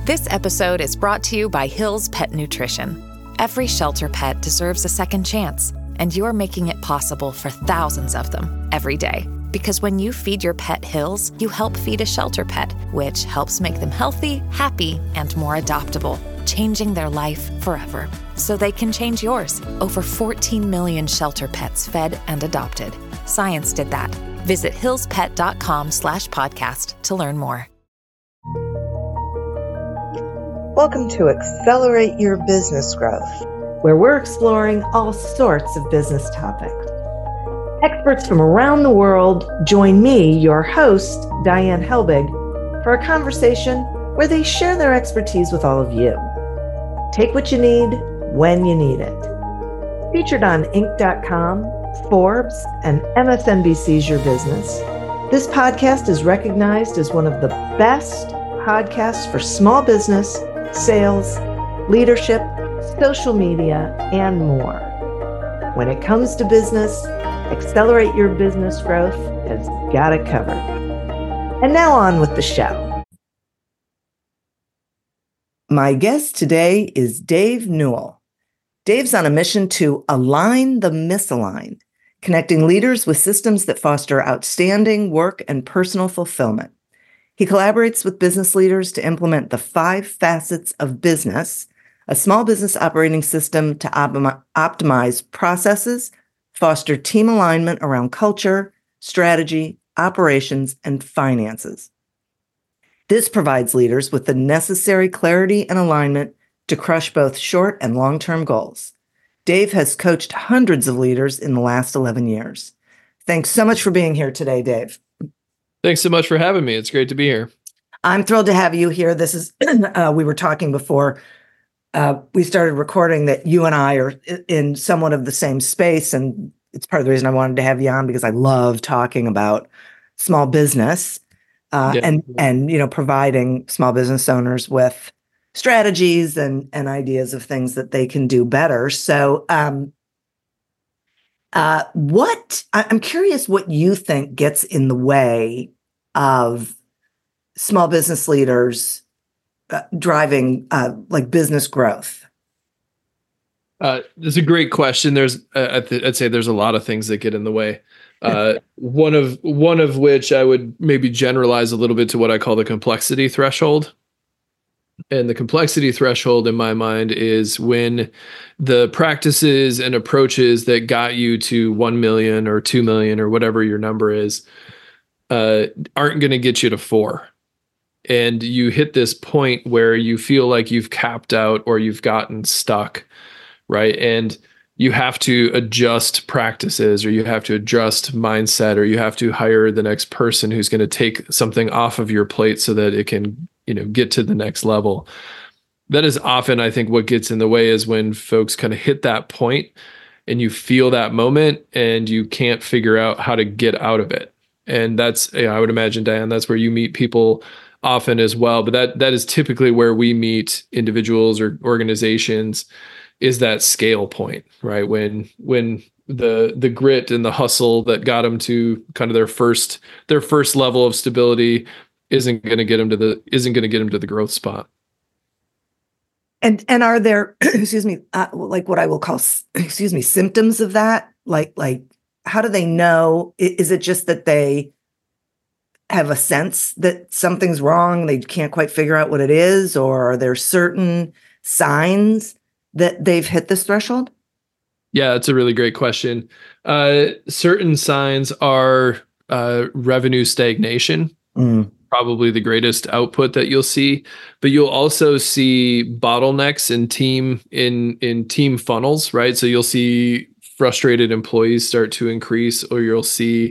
This episode is brought to you by Hill's Pet Nutrition. Every shelter pet deserves a second chance, and you're making it possible for thousands of them every day. Because when you feed your pet Hill's, you help feed a shelter pet, which helps make them healthy, happy, and more adoptable, changing their life forever. So they can change yours. Over 14 million shelter pets fed and adopted. Science did that. Visit hillspet.com/podcast to learn more. Welcome to Accelerate Your Business Growth, where we're exploring all sorts of business topics. Experts from around the world join me, your host, Diane Helbig, for a conversation where they share their expertise with all of you. Take what you need when you need it. Featured on Inc.com, Forbes, and MSNBC's Your Business, this podcast is recognized as one of the best podcasts for small business, sales, leadership, social media, and more. When it comes to business, Accelerate Your Business Growth has got it covered. And now on with the show. My guest today is Dave Newell. Dave's on a mission to align the misaligned, connecting leaders with systems that foster outstanding work and personal fulfillment. He collaborates with business leaders to implement the 5 facets of business, a small business operating system to optimize processes, foster team alignment around culture, strategy, operations, and finances. This provides leaders with the necessary clarity and alignment to crush both short and long-term goals. Dave has coached hundreds of leaders in the last 11 years. Thanks so much for being here today, Dave. Thanks so much for having me. It's great to be here. I'm thrilled to have you here. This is, we were talking before we started recording that you and I are in somewhat of the same space. And it's part of the reason I wanted to have you on, because I love talking about small business and providing small business owners with strategies and ideas of things that they can do better. So I'm curious what you think gets in the way of small business leaders driving business growth. That's a great question. I'd say there's a lot of things that get in the way. One of which I would maybe generalize a little bit to what I call the complexity threshold. And the complexity threshold in my mind is when the practices and approaches that got you to 1 million or 2 million or whatever your number is, aren't going to get you to 4. And you hit this point where you feel like you've capped out or you've gotten stuck, right? And you have to adjust practices, or you have to adjust mindset, or you have to hire the next person who's going to take something off of your plate so that it can, get to the next level. That is often, I think, what gets in the way is when folks kind of hit that point and you feel that moment and you can't figure out how to get out of it. And that's, I would imagine, Diane, that's where you meet people often as well. But that is typically where we meet individuals or organizations, is that scale point, right? When the grit and the hustle that got them to kind of their first level of stability isn't going to get them to the growth spot. And are there, like what I will call, symptoms of that? Like how do they know? Is it just that they have a sense that something's wrong, they can't quite figure out what it is? Or are there certain signs that they've hit this threshold? Yeah, that's a really great question. Certain signs are revenue stagnation. Probably the greatest output that you'll see, but you'll also see bottlenecks in team funnels, right? So you'll see frustrated employees start to increase, or you'll see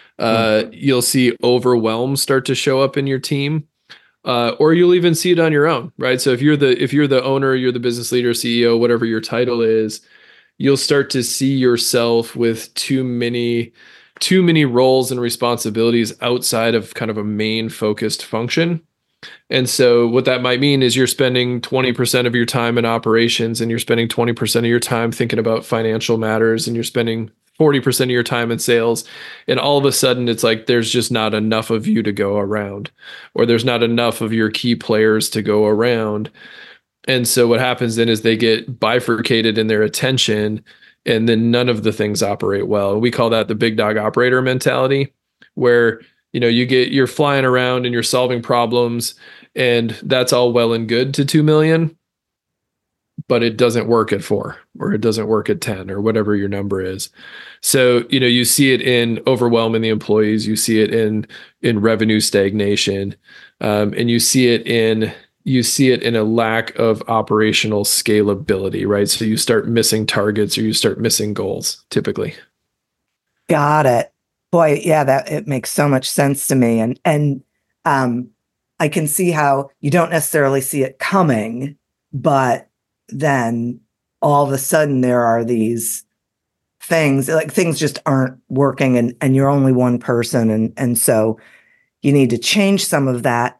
overwhelm start to show up in your team, or you'll even see it on your own, right? So if you're the owner, you're the business leader, CEO, whatever your title is, you'll start to see yourself with too many roles and responsibilities outside of kind of a main focused function. And so what that might mean is you're spending 20% of your time in operations, and you're spending 20% of your time thinking about financial matters, and you're spending 40% of your time in sales. And all of a sudden it's like, there's just not enough of you to go around, or there's not enough of your key players to go around. And so what happens then is they get bifurcated in their attention, and then none of the things operate well. We call that the big dog operator mentality, where, you're flying around and you're solving problems, and that's all well and good to 2 million, but it doesn't work at 4, or it doesn't work at 10, or whatever your number is. So, you see it in overwhelming the employees, you see it in revenue stagnation, and you see it in a lack of operational scalability, right? So you start missing targets, or you start missing goals, typically. Got it. Boy, yeah, that it makes so much sense to me. And I can see how you don't necessarily see it coming, but then all of a sudden there are these things, like things just aren't working, and you're only one person. And so you need to change some of that.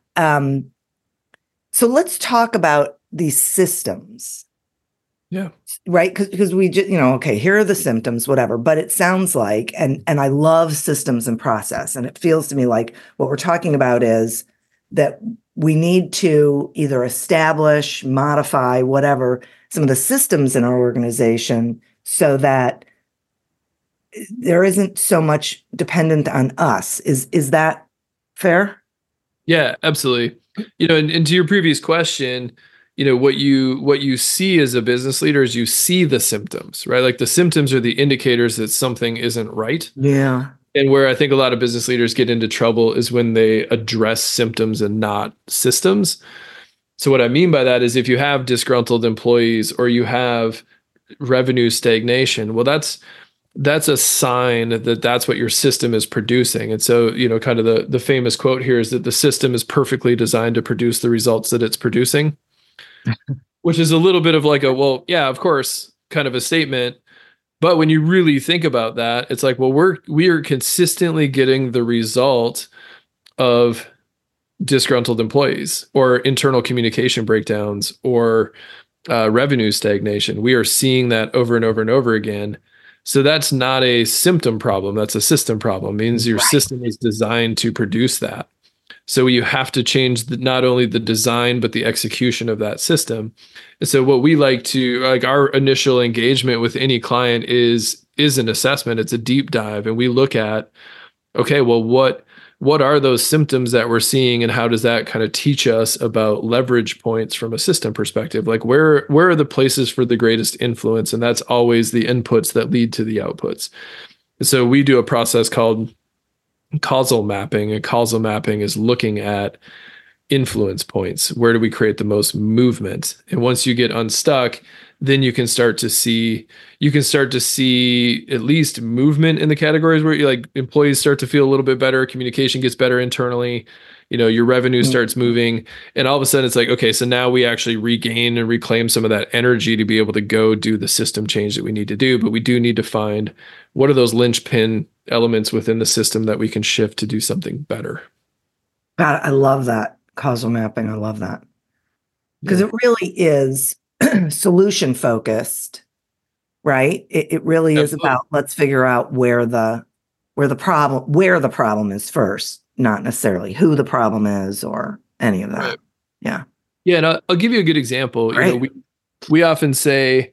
So let's talk about these systems. Yeah. Right. Because we just, okay, here are the symptoms, whatever. But it sounds like, and I love systems and process. And it feels to me like what we're talking about is that we need to either establish, modify, whatever, some of the systems in our organization so that there isn't so much dependent on us. Is that fair? Yeah, absolutely. And to your previous question, what you see as a business leader is you see the symptoms, right? Like the symptoms are the indicators that something isn't right. Yeah. And where I think a lot of business leaders get into trouble is when they address symptoms and not systems. So what I mean by that is if you have disgruntled employees, or you have revenue stagnation, well, that's a sign that that's what your system is producing. And so, kind of the famous quote here is that the system is perfectly designed to produce the results that it's producing, which is a little bit of like a, well, yeah, of course, kind of a statement. But when you really think about that, it's like, well, we are consistently getting the result of disgruntled employees, or internal communication breakdowns, or revenue stagnation. We are seeing that over and over and over again. So that's not a symptom problem. That's a system problem. It means your system is designed to produce that. So you have to change not only the design, but the execution of that system. And so what we like our initial engagement with any client is an assessment. It's a deep dive. And we look at, okay, well, what are those symptoms that we're seeing, and how does that kind of teach us about leverage points from a system perspective? Like where are the places for the greatest influence? And that's always the inputs that lead to the outputs. And so we do a process called causal mapping, and causal mapping is looking at influence points. Where do we create the most movement? And once you get unstuck, then you can start to see at least movement in the categories where you like employees start to feel a little bit better, communication gets better internally, your revenue starts moving, and all of a sudden it's like, okay, so now we actually regain and reclaim some of that energy to be able to go do the system change that we need to do. But we do need to find what are those linchpin elements within the system that we can shift to do something better. God, I love that causal mapping. I love that, because it really is solution focused, right? It really is about, let's figure out where the problem is first, not necessarily who the problem is or any of that. Right. Yeah. Yeah. And I'll give you a good example. Right. We often say,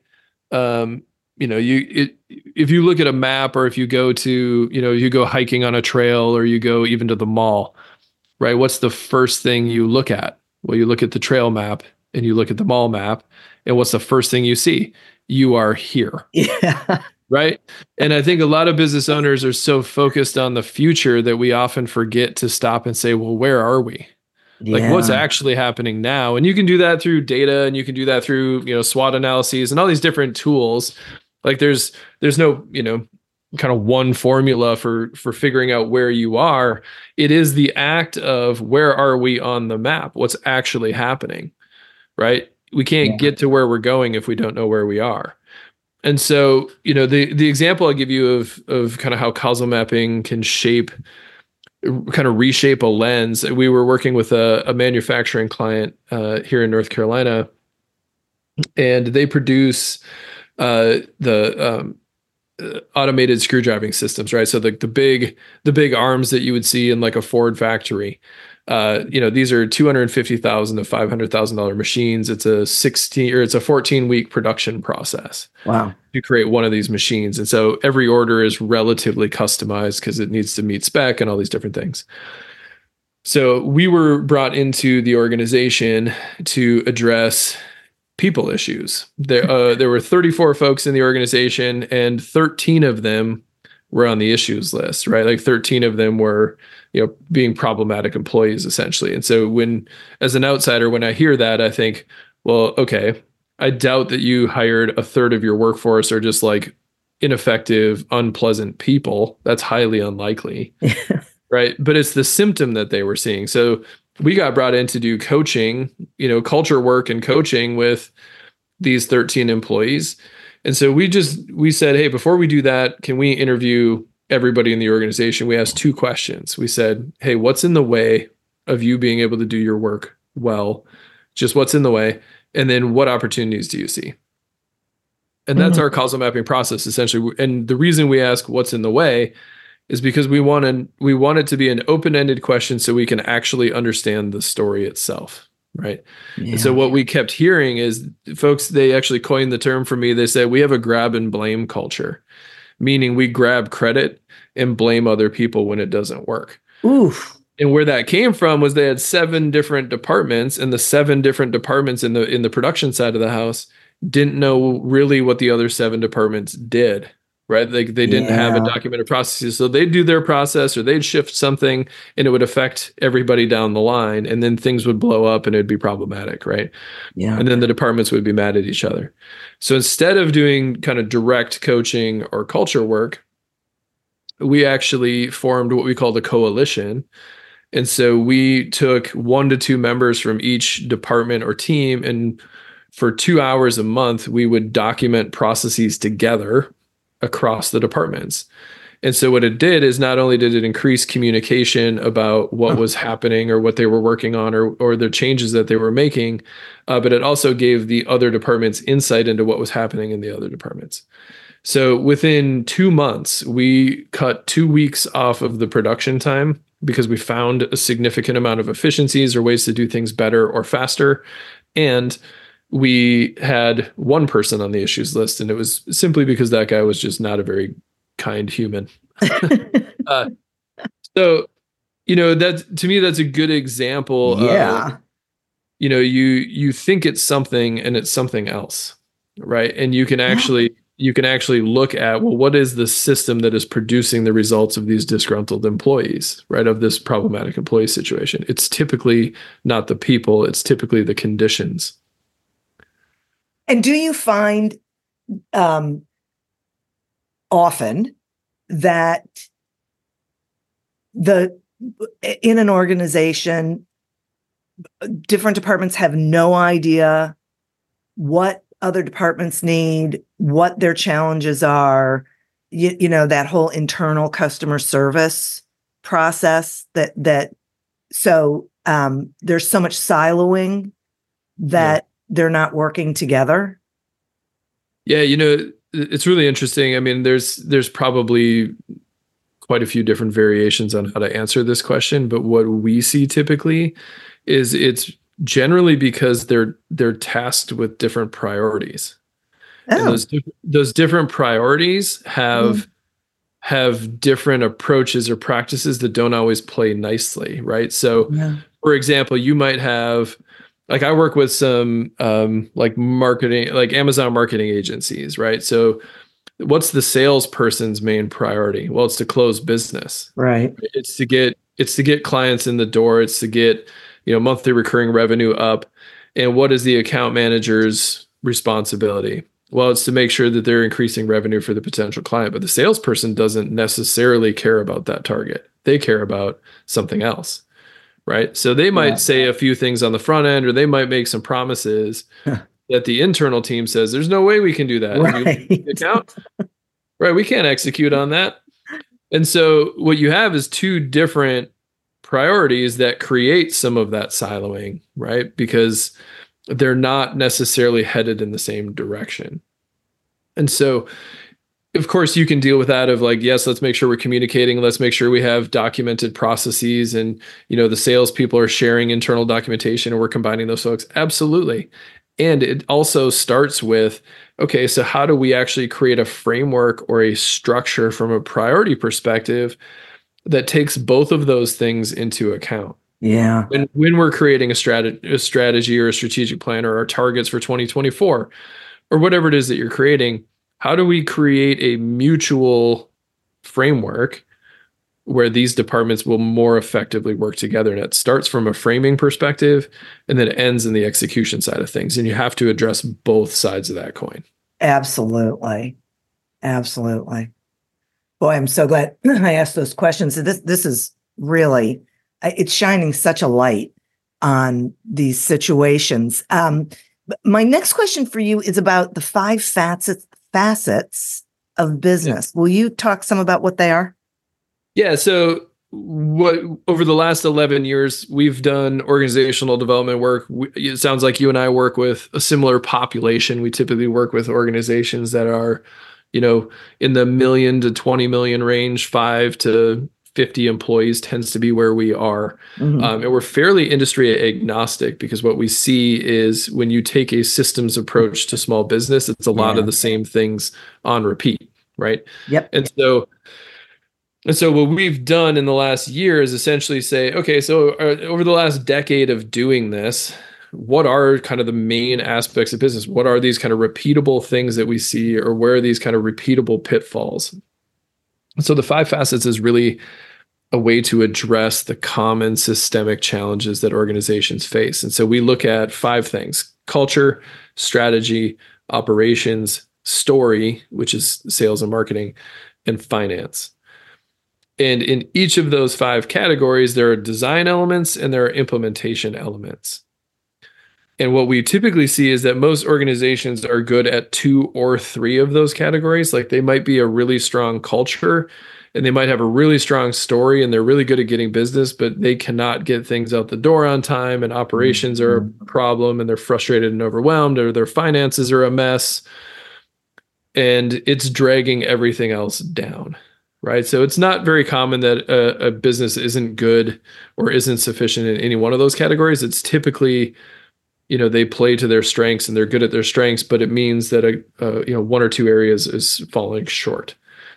if you look at a map, or if you go to, you go hiking on a trail, or you go even to the mall, right? What's the first thing you look at? Well, you look at the trail map and you look at the mall map, and what's the first thing you see? You are here. Yeah. Right. And I think a lot of business owners are so focused on the future that we often forget to stop and say, well, where are we? Yeah. Like what's actually happening now? And you can do that through data, and you can do that through, SWOT analyses and all these different tools. Like there's no, kind of one formula for figuring out where you are. It is the act of where are we on the map? What's actually happening, right? We can't get to where we're going if we don't know where we are. And so, the example I give you of kind of how causal mapping can reshape a lens. We were working with a manufacturing client here in North Carolina, and they produce the automated screw driving systems, right? So the big arms that you would see in like a Ford factory. These are $250,000 to $500,000 machines. It's a 14-week production process. Wow. To create one of these machines. And so every order is relatively customized because it needs to meet spec and all these different things. So we were brought into the organization to address people issues. There were 34 folks in the organization, and 13 of them were on the issues list, right? Like 13 of them were, being problematic employees essentially. And so as an outsider, when I hear that, I think, well, okay, I doubt that you hired a third of your workforce are just like ineffective, unpleasant people. That's highly unlikely. Right. But it's the symptom that they were seeing. So we got brought in to do coaching, culture work and coaching with these 13 employees. And so we said, hey, before we do that, can we interview everybody in the organization? We asked 2 questions. We said, hey, what's in the way of you being able to do your work well? Just what's in the way? And then what opportunities do you see? And that's our causal mapping process, essentially. And the reason we ask what's in the way is because we want it to be an open-ended question so we can actually understand the story itself, right? Yeah. And so what we kept hearing is folks, they actually coined the term for me. They said, we have a grab and blame culture, meaning we grab credit and blame other people when it doesn't work. Oof. And where that came from was they had 7 different departments, and the 7 different departments in the production side of the house didn't know really what the other 7 departments did, right? They didn't have a documented process. So they'd do their process or they'd shift something and it would affect everybody down the line. And then things would blow up and it'd be problematic, right? Yeah. And then the departments would be mad at each other. So instead of doing kind of direct coaching or culture work, we actually formed what we call the coalition. And so we took 1 to 2 members from each department or team, and for 2 hours a month, we would document processes together across the departments. And so what it did is not only did it increase communication about what was happening or what they were working on or the changes that they were making, but it also gave the other departments insight into what was happening in the other departments. So within 2 months, we cut 2 weeks off of the production time because we found a significant amount of efficiencies or ways to do things better or faster. And we had 1 person on the issues list, and it was simply because that guy was just not a very kind human. So, that to me, that's a good example. Yeah. Of, you think it's something and it's something else, right? And you can actually look at, well, what is the system that is producing the results of these disgruntled employees, right? Of this problematic employee situation. It's typically not the people, it's typically the conditions. And do you find often that in an organization, different departments have no idea what other departments need, what their challenges are, that whole internal customer service process so there's so much siloing that they're not working together? Yeah, it's really interesting. I mean, there's probably quite a few different variations on how to answer this question, but what we see typically is it's generally because they're tasked with different priorities. Oh. And those different priorities have different approaches or practices that don't always play nicely, right? So, for example, you might have, like, I work with some like marketing, like Amazon marketing agencies, right? So what's the salesperson's main priority? Well, it's to close business. Right. It's to get clients in the door. It's to get, monthly recurring revenue up. And what is the account manager's responsibility? Well, it's to make sure that they're increasing revenue for the potential client, but the salesperson doesn't necessarily care about that target. They care about something else. Right. So they might say a few things on the front end, or they might make some promises that the internal team says, there's no way we can do that. Right. Right. We can't execute on that. And so what you have is 2 different priorities that create some of that siloing, right? Because they're not necessarily headed in the same direction. And so of course, you can deal with that of like, yes, let's make sure we're communicating. Let's make sure we have documented processes and, the salespeople are sharing internal documentation and we're combining those folks. Absolutely. And it also starts with, okay, so how do we actually create a framework or a structure from a priority perspective that takes both of those things into account? Yeah. When we're creating a strategy or a strategic plan or our targets for 2024 or whatever it is that you're creating, how do we create a mutual framework where these departments will more effectively work together? And it starts from a framing perspective and then it ends in the execution side of things. And you have to address both sides of that coin. Absolutely. Absolutely. Boy, I'm so glad I asked those questions. This is really, it's shining such a light on these situations. My next question for you is about the 5 facets of business. Yeah. Will you talk some about what they are? Yeah. So over the last 11 years, we've done organizational development work. It sounds like you and I work with a similar population. We typically work with organizations that are, in the 1 million to 20 million range. 5 to 50 employees tends to be where we are. Mm-hmm. And we're fairly industry agnostic because what we see is when you take a systems approach to small business, it's a lot of the same things on repeat, right? Yep. And so what we've done in the last year is essentially say, okay, so over the last decade of doing this, what are kind of the main aspects of business? What are these kind of repeatable things that we see, or where are these kind of repeatable pitfalls? So the 5 facets is really a way to address the common systemic challenges that organizations face. And so we look at 5 things: culture, strategy, operations, story, which is sales and marketing, and finance. And in each of those 5 categories, there are design elements and there are implementation elements. And what we typically see is that most organizations are good at 2 or 3 of those categories. Like they might be a really strong culture and they might have a really strong story and they're really good at getting business, but they cannot get things out the door on time, and operations are a problem and they're frustrated and overwhelmed, or their finances are a mess and it's dragging everything else down. Right. So it's not very common that a business isn't good or isn't sufficient in any one of those categories. It's typically, they play to their strengths and they're good at their strengths, but it means that 1 or 2 areas is falling short.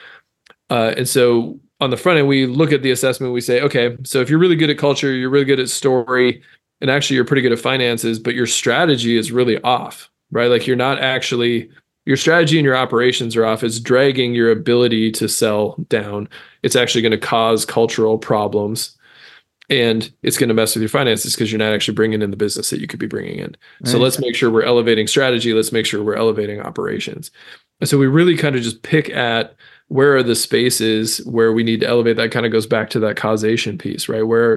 And so on the front end, we look at the assessment. We say, okay, so if you're really good at culture, you're really good at story, and actually you're pretty good at finances, but your strategy is really off, right? Like you're not actually. Your strategy and your operations are off. It's dragging your ability to sell down. It's actually going to cause cultural problems, and it's going to mess with your finances because you're not actually bringing in the business that you could be bringing in. Right. So let's make sure we're elevating strategy. Let's make sure we're elevating operations. And so we really kind of just pick at where are the spaces where we need to elevate. That kind of goes back to that causation piece, right? Where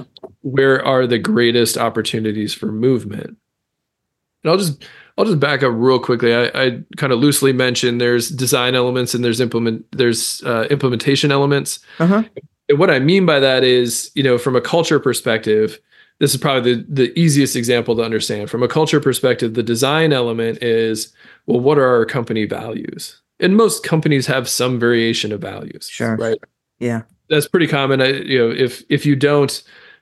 are the greatest opportunities for movement? And I'll just back up real quickly. I kind of loosely mentioned there's design elements and there's implementation elements. Uh-huh. And what I mean by that is, from a culture perspective, this is probably the easiest example to understand. From a culture perspective, the design element is, well, what are our company values? And most companies have some variation of values. Sure. Right. Yeah. That's pretty common. If you don't,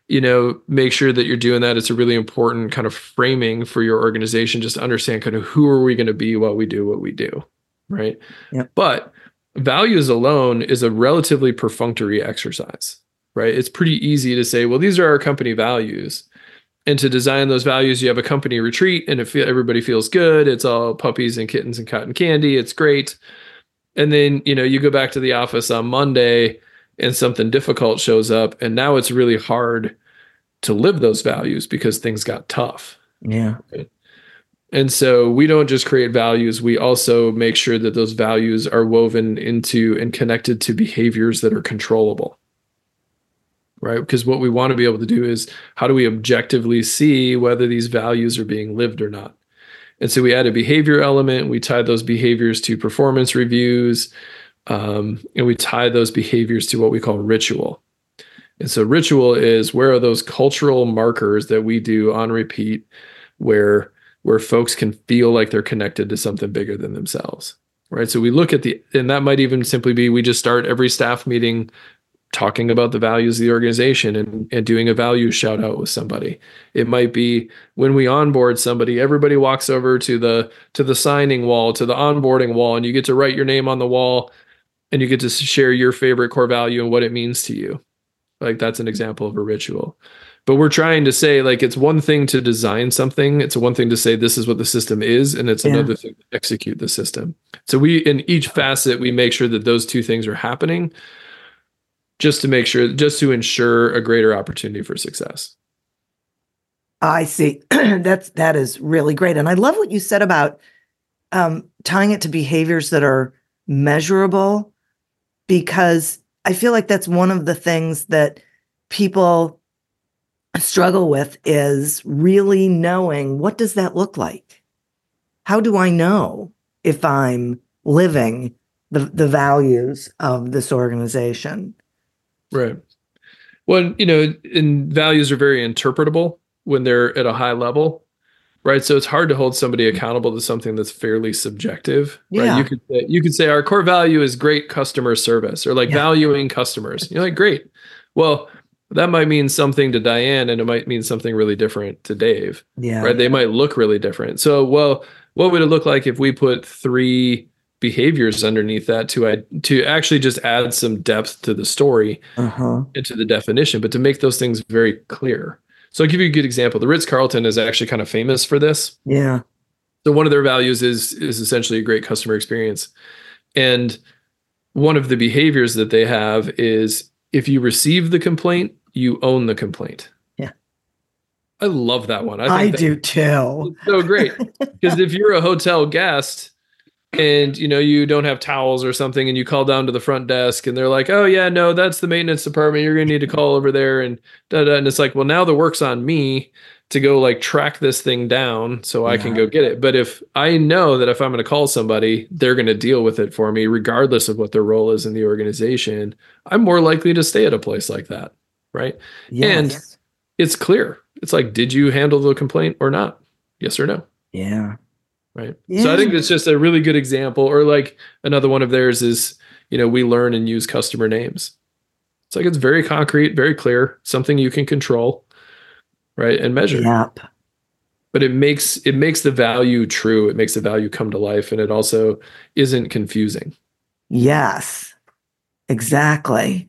make sure that you're doing that. It's a really important kind of framing for your organization, just to understand kind of who are we going to be while we do what we do, right? Yep. But values alone is a relatively perfunctory exercise, right? It's pretty easy to say, well, these are our company values. And to design those values, you have a company retreat and everybody feels good. It's all puppies and kittens and cotton candy. It's great. And then, you go back to the office on Monday and something difficult shows up, and now it's really hard to live those values because things got tough. Yeah. Right? And so we don't just create values. We also make sure that those values are woven into and connected to behaviors that are controllable, right? Because what we want to be able to do is, how do we objectively see whether these values are being lived or not? And so we add a behavior element. We tie those behaviors to performance reviews, and we tie those behaviors to what we call ritual. And so ritual is, where are those cultural markers that we do on repeat where folks can feel like they're connected to something bigger than themselves. right? So we look at and that might even simply be, we just start every staff meeting talking about the values of the organization and doing a value shout out with somebody. It might be when we onboard somebody, everybody walks over to the signing wall, to the onboarding wall, and you get to write your name on the wall and you get to share your favorite core value and what it means to you. Like, that's an example of a ritual. But we're trying to say, like, it's one thing to design something. It's one thing to say this is what the system is, and it's another thing to execute the system. So we, in each facet, we make sure that those two things are happening, just to ensure a greater opportunity for success. I see. That is really great. And I love what you said about tying it to behaviors that are measurable, because I feel like that's one of the things that people struggle with, is really knowing, what does that look like? How do I know if I'm living the values of this organization? Right. Well, and values are very interpretable when they're at a high level, right? So it's hard to hold somebody accountable to something that's fairly subjective. Yeah. Right? You could say our core value is great customer service, or valuing customers. You're like, great. Well, that might mean something to Diane, and it might mean something really different to Dave. Yeah. Right. They might look really different. So, well, what would it look like if we put 3 behaviors underneath that to actually just add some depth to the story and to the definition, but to make those things very clear? So I'll give you a good example. The Ritz-Carlton is actually kind of famous for this. Yeah. So one of their values is essentially a great customer experience. And one of the behaviors that they have is, if you receive the complaint, you own the complaint. Yeah. I love that one. I do too. It's so great. Because if you're a hotel guest and you don't have towels or something, and you call down to the front desk and they're like, oh yeah, no, that's the maintenance department, you're gonna need to call over there, and and it's like, well, now the work's on me to go like track this thing down so I can go get it. But if I know that if I'm going to call somebody, they're going to deal with it for me, regardless of what their role is in the organization, I'm more likely to stay at a place like that. Right. Yes. And it's clear. It's like, did you handle the complaint or not? Yes or no? Yeah. Right. Yeah. So I think it's just a really good example. Or like another one of theirs is, we learn and use customer names. It's like, it's very concrete, very clear, something you can control, right, and measure. Yep. But it makes the value true. It makes the value come to life, and it also isn't confusing. Yes, exactly.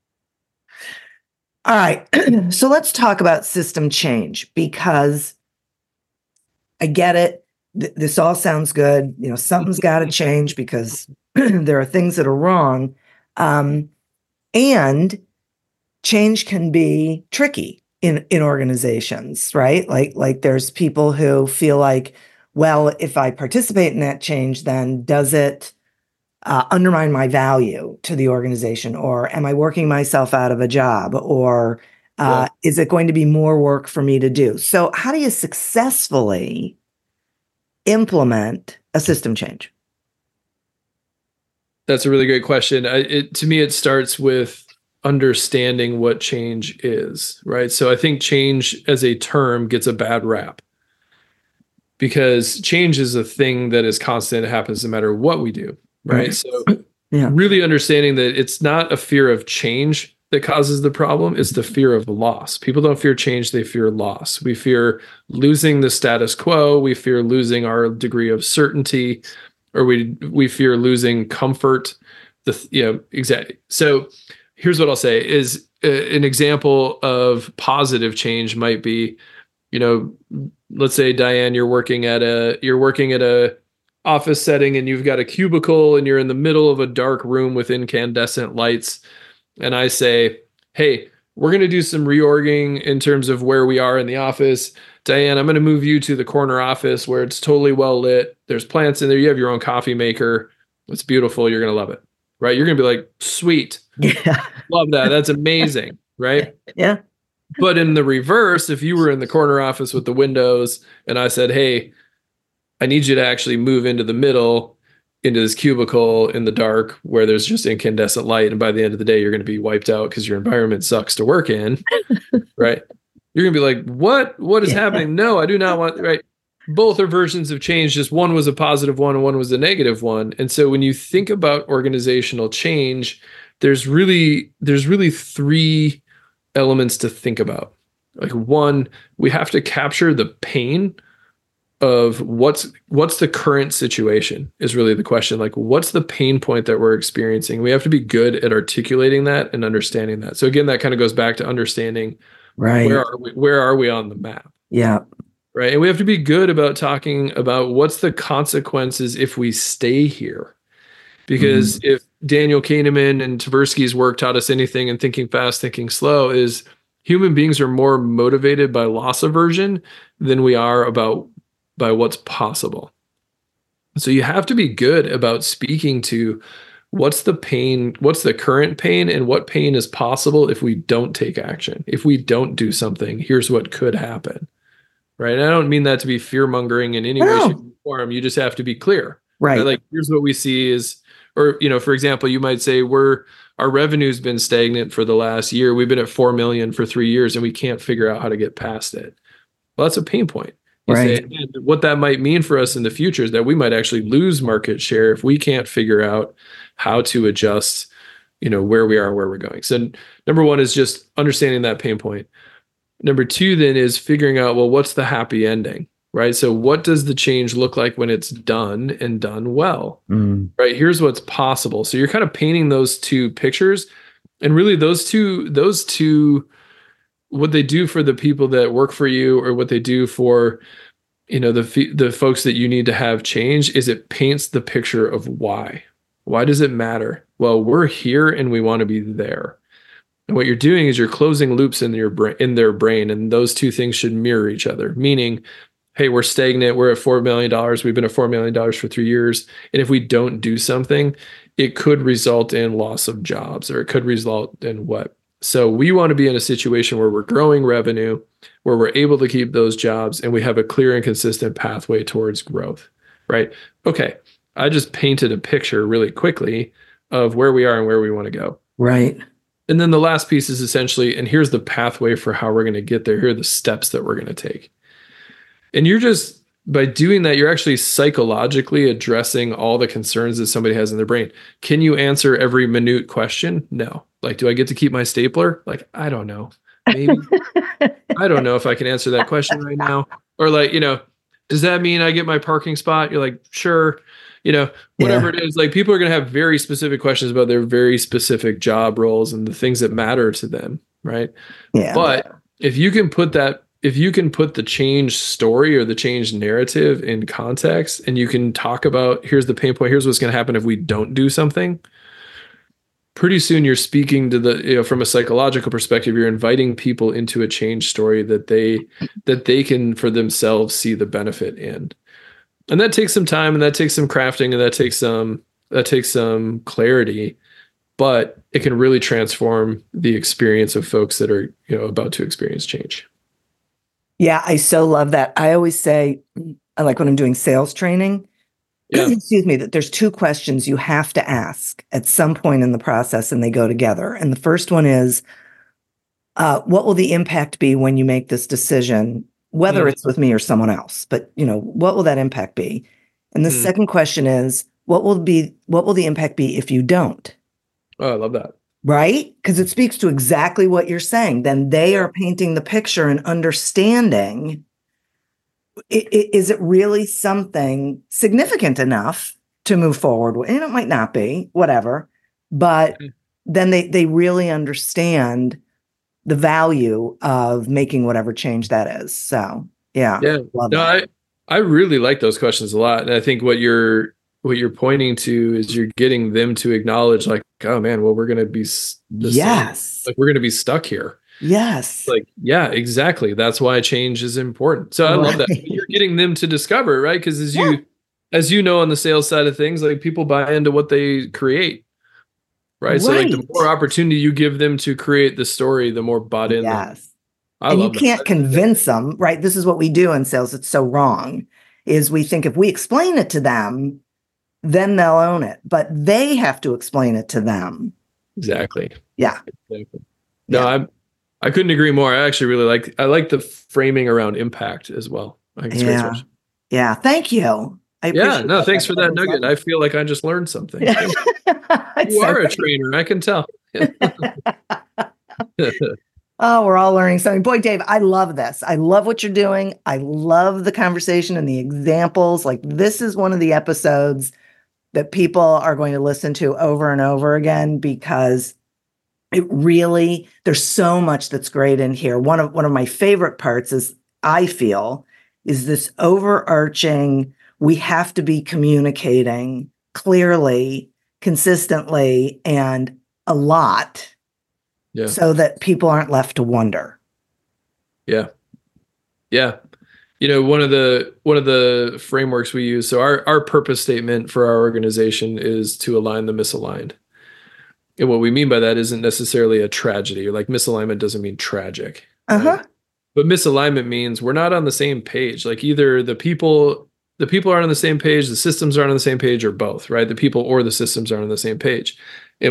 All right. So let's talk about system change, because I get it. This all sounds good. Something's got to change because there are things that are wrong. And change can be tricky in organizations, right? Like there's people who feel like, well, if I participate in that change, then does it undermine my value to the organization? Or am I working myself out of a job? Or is it going to be more work for me to do? So how do you successfully implement a system change? That's a really great question. To me, it starts with understanding what change is, right? So I think change as a term gets a bad rap, because change is a thing that is constant. It happens no matter what we do, right? So really understanding that it's not a fear of change that causes the problem. It's the fear of loss. People don't fear change. They fear loss. We fear losing the status quo. We fear losing our degree of certainty, or we fear losing comfort. Exactly. So here's what I'll say is an example of positive change might be, let's say, Diane, you're working at a office setting, and you've got a cubicle, and you're in the middle of a dark room with incandescent lights. And I say, hey, we're going to do some reorging in terms of where we are in the office. Diane, I'm going to move you to the corner office where it's totally well lit. There's plants in there. You have your own coffee maker. It's beautiful. You're going to love it, right? You're going to be like, sweet. Yeah. Love that. That's amazing, right? Yeah. But in the reverse, if you were in the corner office with the windows and I said, hey, I need you to actually move into the middle, into this cubicle in the dark where there's just incandescent light, and by the end of the day, you're going to be wiped out because your environment sucks to work in, right? You're going to be like, what is happening? No, I do not want, right? both are versions of change, just one was a positive one and one was a negative one. And so when you think about organizational change, there's really three elements to think about. Like, one, we have to capture the pain of what's the current situation is really the question. Like, what's the pain point that we're experiencing? We have to be good at articulating that and understanding that. So again, that kind of goes back to understanding, Right. where are we on the map? Yeah. Right. And we have to be good about talking about what's the consequences if we stay here. Because if Daniel Kahneman and Tversky's work taught us anything in Thinking Fast, Thinking Slow, is human beings are more motivated by loss aversion than we are by what's possible. So you have to be good about speaking to what's the pain, what's the current pain, and what pain is possible if we don't take action. If we don't do something, here's what could happen. Right. And I don't mean that to be fear mongering in any way, shape, or form. You just have to be clear. Right. Like, here's what we see is, or, for example, you might say our revenue's been stagnant for the last year. We've been at 4 million for 3 years and we can't figure out how to get past it. Well, that's a pain point. You Right. say, what that might mean for us in the future is that we might actually lose market share if we can't figure out how to adjust, where we are and where we're going. So number one is just understanding that pain point. Number two then is figuring out, well, what's the happy ending, right? So what does the change look like when it's done and done well, right? Here's what's possible. So you're kind of painting those two pictures, and really those two, what they do for the people that work for you, or what they do for, the folks that you need to have change, is it paints the picture of why. Why does it matter? Well, we're here and we want to be there. And what you're doing is you're closing loops in their brain, and those two things should mirror each other. Meaning, hey, we're stagnant. We're at $4 million. We've been at $4 million for 3 years. And if we don't do something, it could result in loss of jobs, or it could result in what? So we want to be in a situation where we're growing revenue, where we're able to keep those jobs, and we have a clear and consistent pathway towards growth, right? Okay, I just painted a picture really quickly of where we are and where we want to go. Right. And then the last piece is essentially, and here's the pathway for how we're going to get there. Here are the steps that we're going to take. And you're just, by doing that, you're actually psychologically addressing all the concerns that somebody has in their brain. Can you answer every minute question? No. Like, do I get to keep my stapler? Like, I don't know. Maybe. I don't know if I can answer that question right now. Or like, does that mean I get my parking spot? You're like, sure. Whatever it is, like, people are going to have very specific questions about their very specific job roles and the things that matter to them. Right. Yeah. But if you can put the change story or the change narrative in context, and you can talk about, here's the pain point, here's what's going to happen if we don't do something, pretty soon you're speaking to from a psychological perspective, you're inviting people into a change story that they can for themselves see the benefit in. And that takes some time, and that takes some crafting, and that takes some clarity, but it can really transform the experience of folks that are, about to experience change. Yeah, I so love that. I always say, like when I'm doing sales training, excuse me, that there's two questions you have to ask at some point in the process, and they go together. And the first one is, what will the impact be when you make this decision, whether it's with me or someone else? But, what will that impact be? And the second question is, what will the impact be if you don't? Oh, I love that. Right? Because it speaks to exactly what you're saying. Then they are painting the picture and understanding, is it really something significant enough to move forward with? And it might not be, whatever. But then they really understand the value of making whatever change that is. So, yeah. Love that. I really like those questions a lot. And I think what you're pointing to is you're getting them to acknowledge, like, oh man, well, we're going to be we're going to be stuck here. Yes. Like, yeah, exactly. That's why change is important. So I love that. You're getting them to discover, right? Because as you know, on the sales side of things, like, people buy into what they create. Right. So like, the more opportunity you give them to create the story, the more bought in. Yes. And you can't convince them, right? This is what we do in sales. It's so wrong, is we think if we explain it to them, then they'll own it. But they have to explain it to them. Exactly. Yeah. Exactly. No, I couldn't agree more. I actually really like the framing around impact as well. I think it's great. Yeah. Thank you. I appreciate No, thanks that. for that nugget. I feel like I just learned something. Yeah. You are a trainer, I can tell. Oh, we're all learning something. Boy, Dave, I love this. I love what you're doing. I love the conversation and the examples. Like, this is one of the episodes that people are going to listen to over and over again, because it really, there's so much that's great in here. One of my favorite parts is, I feel, is this overarching, we have to be communicating clearly, consistently, and a lot, so that people aren't left to wonder. Yeah. One of the frameworks we use, so our purpose statement for our organization is to align the misaligned. And what we mean by that isn't necessarily a tragedy. Like, misalignment doesn't mean tragic. Right? But misalignment means we're not on the same page. Like, either the people aren't on the same page, the systems aren't on the same page, or both, right? The people or the systems aren't on the same page. And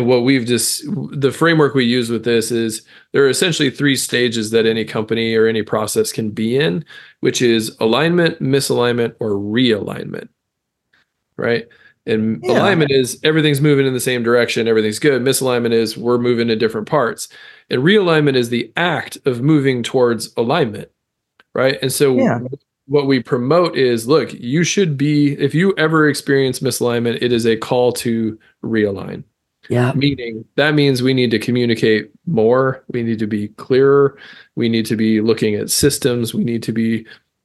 the framework we use with this is, there are essentially 3 stages that any company or any process can be in, which is alignment, misalignment, or realignment, right? And alignment is everything's moving in the same direction, everything's good. Misalignment is we're moving in different parts. And realignment is the act of moving towards alignment, right? And so what we promote is, look, you should be, if you ever experience misalignment, it is a call to realign. Yeah. Meaning that means we need to communicate more. We need to be clearer. We need to be looking at systems. We need to be,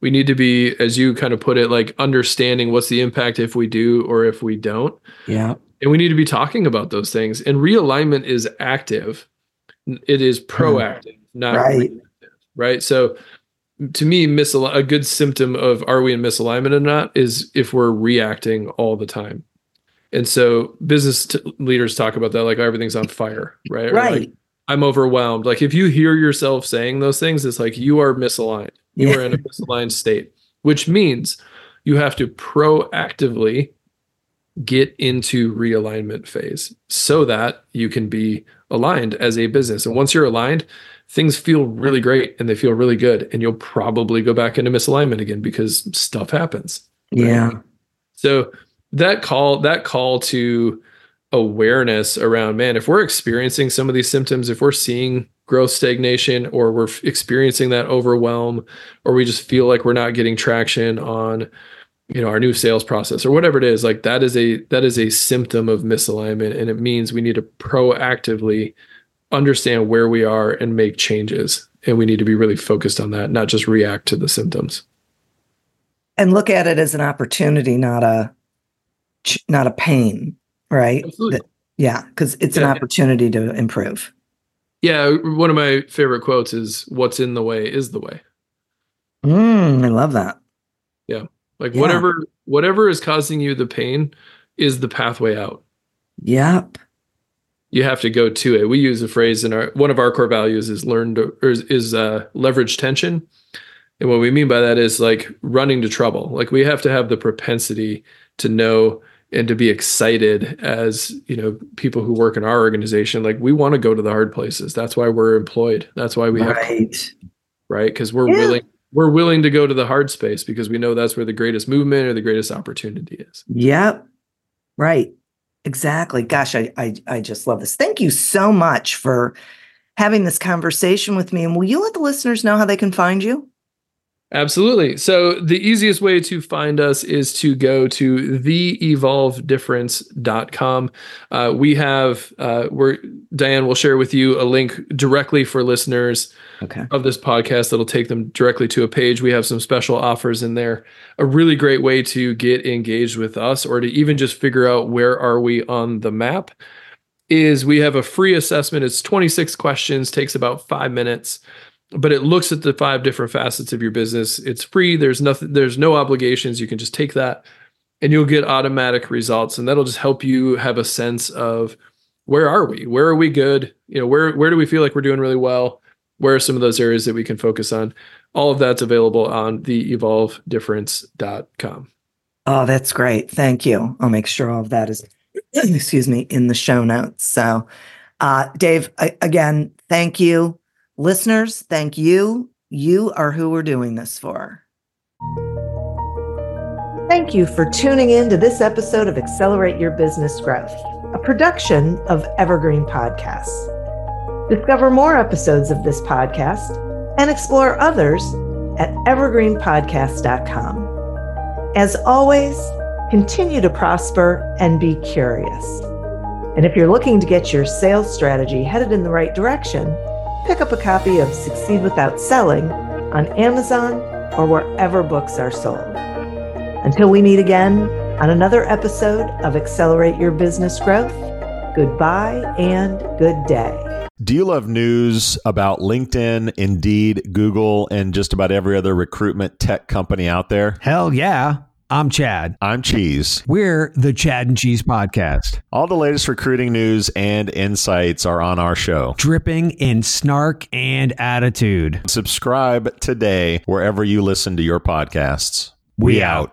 as you kind of put it, like, understanding what's the impact if we do or if we don't. Yeah. And we need to be talking about those things. And realignment is active. It is proactive, not reactive, right? So to me, a good symptom of, are we in misalignment or not, is if we're reacting all the time. And so business leaders talk about that, like, everything's on fire, right? Right. Or like, I'm overwhelmed. Like, if you hear yourself saying those things, it's like you are misaligned. You are in a misaligned state, which means you have to proactively get into realignment phase so that you can be aligned as a business. And once you're aligned, things feel really great and they feel really good. And you'll probably go back into misalignment again because stuff happens. Right? Yeah. So that call to awareness around, man, if we're experiencing some of these symptoms, if we're seeing growth stagnation, or we're experiencing that overwhelm, or we just feel like we're not getting traction on, our new sales process or whatever it is, like, that is a symptom of misalignment. And it means we need to proactively understand where we are and make changes. And we need to be really focused on that, not just react to the symptoms. And look at it as an opportunity, not a pain, right? Absolutely. Because it's an opportunity to improve. Yeah. One of my favorite quotes is, what's in the way is the way. I love that. Yeah. Like, whatever is causing you the pain is the pathway out. Yep. You have to go to it. We use a phrase in one of our core values is leverage tension. And what we mean by that is, like, running to trouble. Like, we have to have the propensity to know and to be excited as, people who work in our organization. Like, we want to go to the hard places. That's why we're employed. That's why we have, right? Because we're willing to go to the hard space because we know that's where the greatest movement or the greatest opportunity is. Yep. Right. Exactly. Gosh, I just love this. Thank you so much for having this conversation with me. And will you let the listeners know how they can find you? Absolutely. So the easiest way to find us is to go to theevolvedifference.com. Diane will share with you a link directly for listeners of this podcast that'll take them directly to a page. We have some special offers in there. A really great way to get engaged with us, or to even just figure out where are we on the map, is we have a free assessment. It's 26 questions, takes about 5 minutes. But it looks at the 5 different facets of your business. It's free. There's no obligations. You can just take that and you'll get automatic results. And that'll just help you have a sense of, where are we? Where are we good? Where do we feel like we're doing really well? Where are some of those areas that we can focus on? All of that's available on theevolvedifference.com. Oh, that's great. Thank you. I'll make sure all of that is, in the show notes. So, Dave, again, thank you. Listeners, thank you. You are who we're doing this for. Thank you for tuning in to this episode of Accelerate Your Business Growth, a production of Evergreen Podcasts. Discover more episodes of this podcast and explore others at evergreenpodcast.com. As always, continue to prosper and be curious. And if you're looking to get your sales strategy headed in the right direction, pick up a copy of Succeed Without Selling on Amazon or wherever books are sold. Until we meet again on another episode of Accelerate Your Business Growth, goodbye and good day. Do you love news about LinkedIn, Indeed, Google, and just about every other recruitment tech company out there? Hell yeah. I'm Chad. I'm Cheese. We're the Chad and Cheese Podcast. All the latest recruiting news and insights are on our show. Dripping in snark and attitude. Subscribe today wherever you listen to your podcasts. We out.